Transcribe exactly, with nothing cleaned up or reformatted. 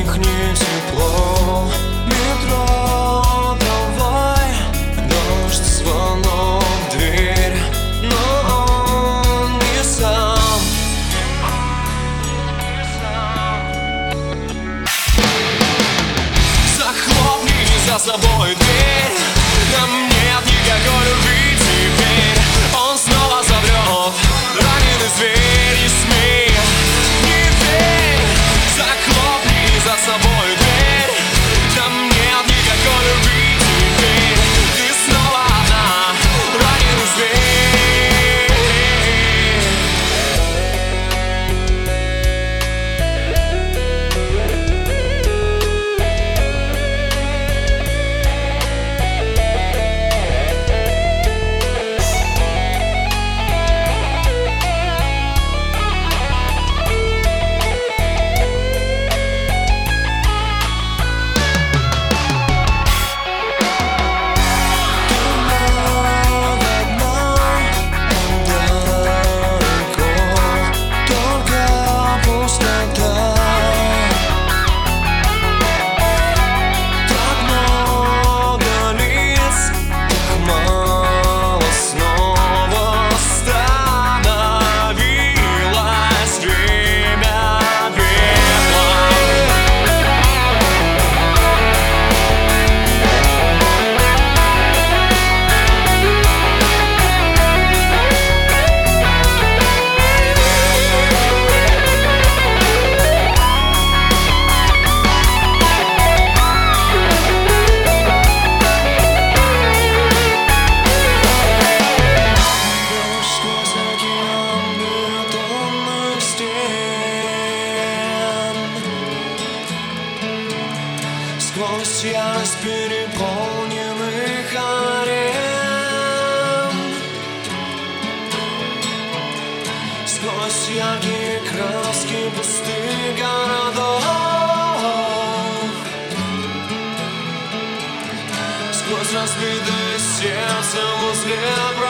не тепло. Метро, давай, дождь, звонок в дверь, но он не сам. Захлопни за собой дверь, нам нет никакой любви теперь. Он снова зовет, раненый зверь, не смей, не верь. Захлопни за собой дверь, там нет никакой любви теперь. Ты снова одна, раненый зверь. Сквозь ярость переполненных арен, сквозь яркие краски пустых городов, сквозь разбитое сердце возле